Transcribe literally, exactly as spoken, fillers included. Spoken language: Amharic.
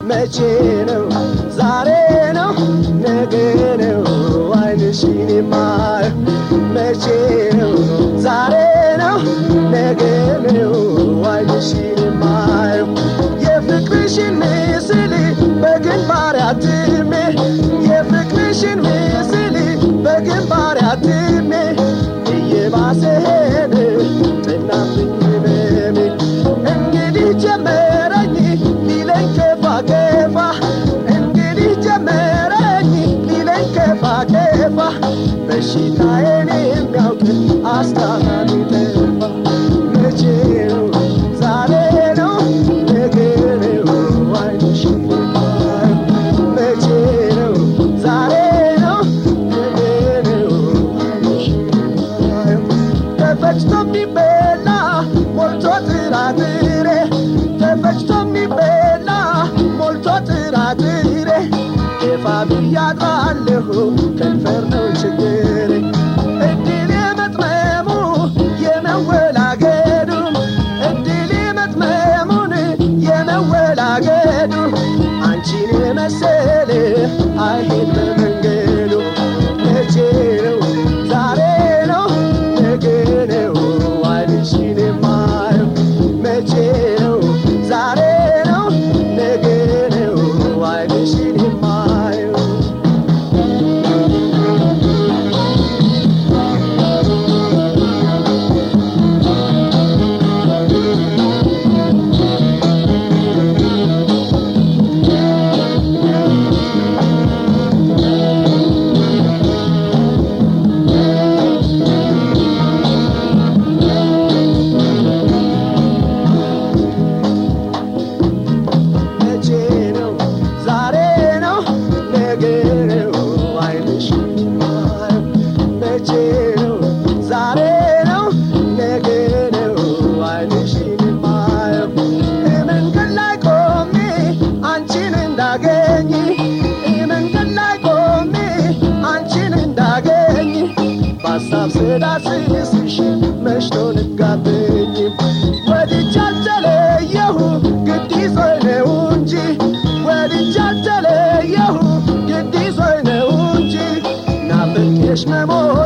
መቼ ነው ዛሬ ነው ነገ ነው አይንሽን የማየው መቼ ነው ዛሬ ነው ነገ ነው አይንሽን የማየው የፍቅርሽን ምስል በግንባሬ አትሜ የፍቅርሽን ምስል በግንባሬ አትሜ እየባሰ ሄደ ጥናብኝ ህመሜ እንግዲህ ጀመረኝ ሊለኝ ከፋ ከፋ እንግዲህ ጀመረኝ ሊለኝ ከፋ ከፋ በሽታዬን የሚያውቅ አስታማሚ ጠፋ መቼ ነው ዛሬ ነው ነገ ነው አይንሽን የማየው መቼ ነው ዛሬ ነው ነገ ነው አይንሽን የማየው ተፈጭቶ የሚበላ ሞልቶ ጥራጥሬ ተፈጭቶ የሚበላ ሞልቶ ጥራጥሬ የፋ ብያድራለሁ ከንፈር ነው ችግሬ እድል የመጥመሙ የመወላገዱ እድል የመጥመሙን የመወላገዱ አንቺን የመሰለ አይሄድ በመንገዱ መቼ ነው ዛሬ ነው ነገ ነው አይንሽን የማየው መቼ ነው ዛሬ ነው ነገ ነው አይንሽን የማየው መቼ ነው ዛሬ ነው ነገ ነው አይንሽን የማየው መቼ ነው ዛሬ ነው ነገ ነው አይንሽን የማየው መንገድ ላይ ቆሜ አንቺን እንዳገኝ መንገድ ላይ ቆሜ አንቺን እንዳገኝ በሀሳብ ስዳስስሽ መሽቶ ንጋብኝ ወድጄ አልተለየሁ ግድ ይዞኝ ነው እንጂ ወድጄ አልተለየሁ ግድ ይዞኝ ነው እንጂ ናፍቄሽ መሞት